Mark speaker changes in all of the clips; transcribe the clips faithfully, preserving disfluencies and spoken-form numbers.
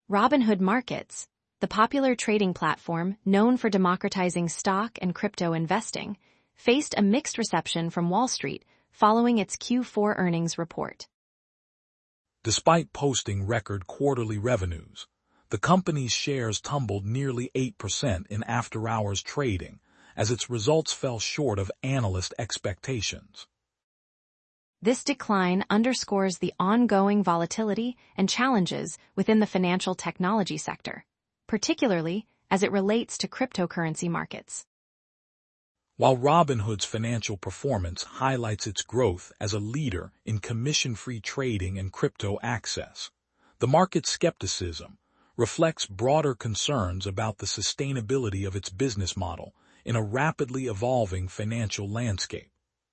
Speaker 1: Robinhood Markets, the popular trading platform known for democratizing stock and crypto investing, faced a mixed reception from Wall Street following its Q four earnings report.
Speaker 2: Despite posting record quarterly revenues, the company's shares tumbled nearly eight percent in after-hours trading as its results fell short of analyst expectations.
Speaker 1: This decline underscores the ongoing volatility and challenges within the financial technology sector, particularly as it relates to cryptocurrency markets.
Speaker 2: While Robinhood's financial performance highlights its growth as a leader in commission-free trading and crypto access, the market's skepticism reflects broader concerns about the sustainability of its business model in a rapidly evolving financial landscape.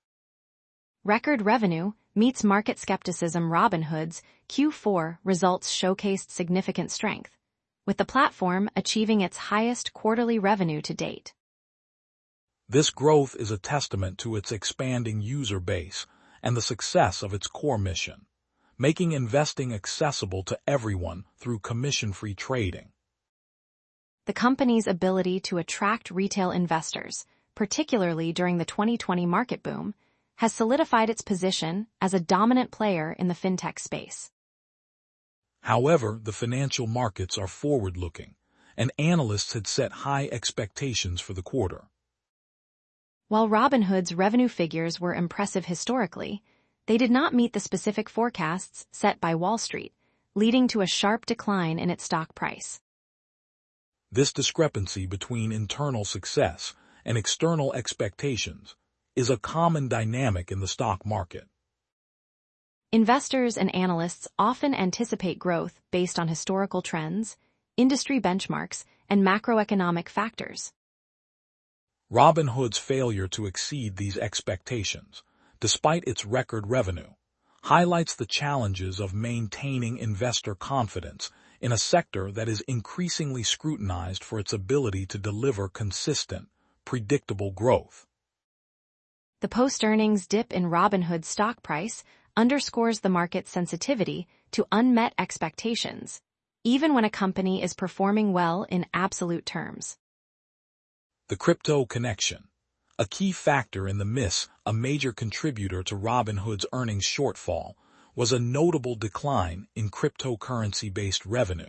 Speaker 1: Record revenue meets market skepticism. Robinhood's Q four results showcased significant strength, with the platform achieving its highest quarterly revenue to date.
Speaker 2: This growth is a testament to its expanding user base and the success of its core mission, making investing accessible to everyone through commission-free trading.
Speaker 1: The company's ability to attract retail investors, particularly during the twenty twenty market boom, has solidified its position as a dominant player in the fintech space.
Speaker 2: However, the financial markets are forward-looking, and analysts had set high expectations for the quarter.
Speaker 1: While Robinhood's revenue figures were impressive historically, they did not meet the specific forecasts set by Wall Street, leading to a sharp decline in its stock price.
Speaker 2: This discrepancy between internal success and external expectations is a common dynamic in the stock market.
Speaker 1: Investors and analysts often anticipate growth based on historical trends, industry benchmarks, and macroeconomic factors.
Speaker 2: Robinhood's failure to exceed these expectations, despite its record revenue, highlights the challenges of maintaining investor confidence in a sector that is increasingly scrutinized for its ability to deliver consistent, predictable growth.
Speaker 1: The post-earnings dip in Robinhood's stock price underscores the market's sensitivity to unmet expectations, even when a company is performing well in absolute terms.
Speaker 2: The crypto connection, a key factor in the miss, a major contributor to Robinhood's earnings shortfall, was a notable decline in cryptocurrency-based revenue.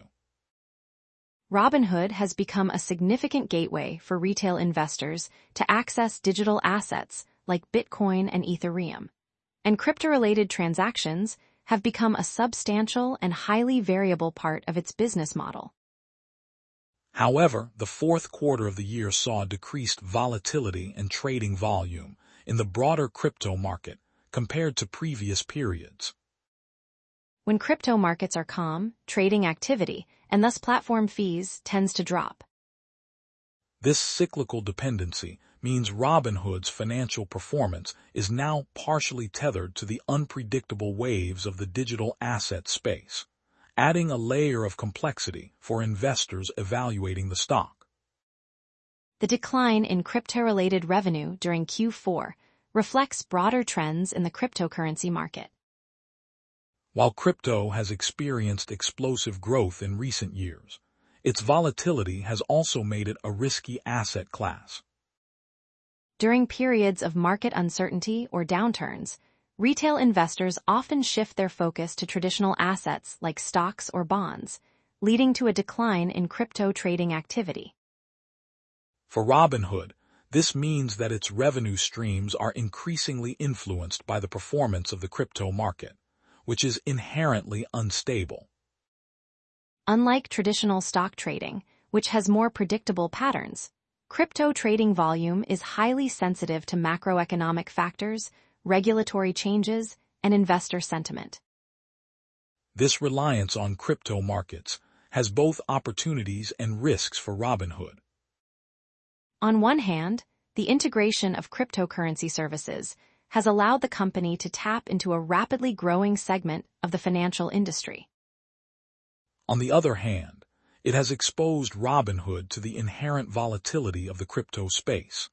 Speaker 1: Robinhood has become a significant gateway for retail investors to access digital assets like Bitcoin and Ethereum, and crypto-related transactions have become a substantial and highly variable part of its business model.
Speaker 2: However, the fourth quarter of the year saw decreased volatility and trading volume in the broader crypto market compared to previous periods.
Speaker 1: When crypto markets are calm, trading activity, and thus platform fees, tends to drop.
Speaker 2: This cyclical dependency means Robinhood's financial performance is now partially tethered to the unpredictable waves of the digital asset space, adding a layer of complexity for investors evaluating the stock.
Speaker 1: The decline in crypto-related revenue during Q four reflects broader trends in the cryptocurrency market.
Speaker 2: While crypto has experienced explosive growth in recent years, its volatility has also made it a risky asset class.
Speaker 1: During periods of market uncertainty or downturns, retail investors often shift their focus to traditional assets like stocks or bonds, leading to a decline in crypto trading activity.
Speaker 2: For Robinhood, this means that its revenue streams are increasingly influenced by the performance of the crypto market, which is inherently unstable.
Speaker 1: Unlike traditional stock trading, which has more predictable patterns, crypto trading volume is highly sensitive to macroeconomic factors, regulatory changes, and investor sentiment.
Speaker 2: This reliance on crypto markets has both opportunities and risks for Robinhood.
Speaker 1: On one hand, the integration of cryptocurrency services has allowed the company to tap into a rapidly growing segment of the financial industry.
Speaker 2: On the other hand, it has exposed Robinhood to the inherent volatility of the crypto space.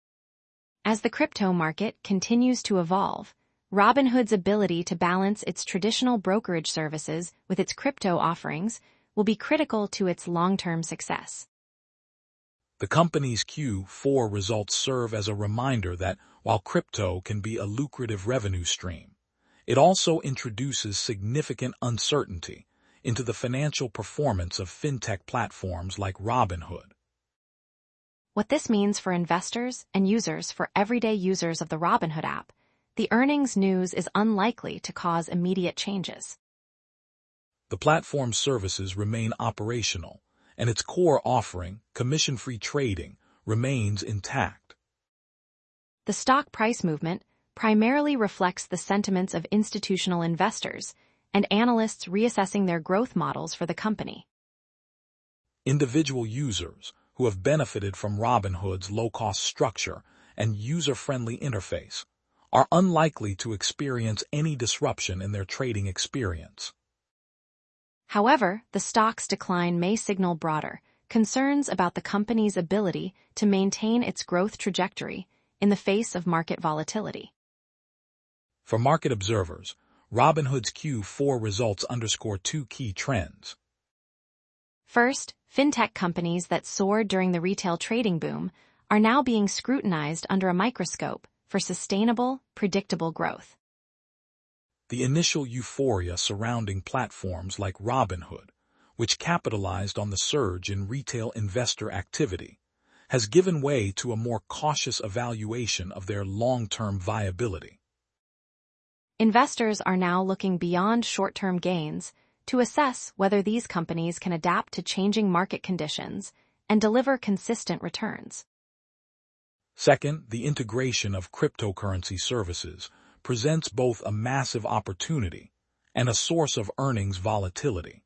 Speaker 1: As the crypto market continues to evolve, Robinhood's ability to balance its traditional brokerage services with its crypto offerings will be critical to its long-term success.
Speaker 2: The company's Q four results serve as a reminder that while crypto can be a lucrative revenue stream, it also introduces significant uncertainty into the financial performance of fintech platforms like Robinhood.
Speaker 1: What this means for investors and users for everyday users of the Robinhood app, the earnings news is unlikely to cause immediate changes.
Speaker 2: The platform's services remain operational, and its core offering, commission-free trading, remains intact.
Speaker 1: The stock price movement primarily reflects the sentiments of institutional investors and analysts reassessing their growth models for the company.
Speaker 2: Individual users who have benefited from Robinhood's low-cost structure and user-friendly interface are unlikely to experience any disruption in their trading experience.
Speaker 1: However, the stock's decline may signal broader concerns about the company's ability to maintain its growth trajectory in the face of market volatility.
Speaker 2: For market observers, Robinhood's Q four results underscore two key trends.
Speaker 1: First, fintech companies that soared during the retail trading boom are now being scrutinized under a microscope for sustainable, predictable growth.
Speaker 2: The initial euphoria surrounding platforms like Robinhood, which capitalized on the surge in retail investor activity, has given way to a more cautious evaluation of their long-term viability.
Speaker 1: Investors are now looking beyond short-term gains to assess whether these companies can adapt to changing market conditions and deliver consistent returns.
Speaker 2: Second, the integration of cryptocurrency services presents both a massive opportunity and a source of earnings volatility.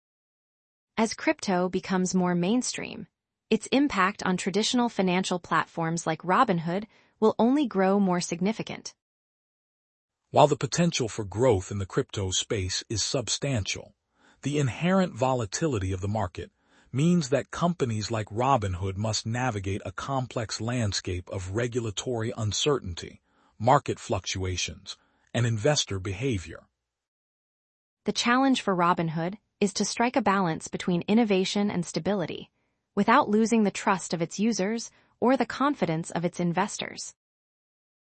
Speaker 1: As crypto becomes more mainstream, its impact on traditional financial platforms like Robinhood will only grow more significant.
Speaker 2: While the potential for growth in the crypto space is substantial, the inherent volatility of the market means that companies like Robinhood must navigate a complex landscape of regulatory uncertainty, market fluctuations, and investor behavior.
Speaker 1: The challenge for Robinhood is to strike a balance between innovation and stability, without losing the trust of its users or the confidence of its investors.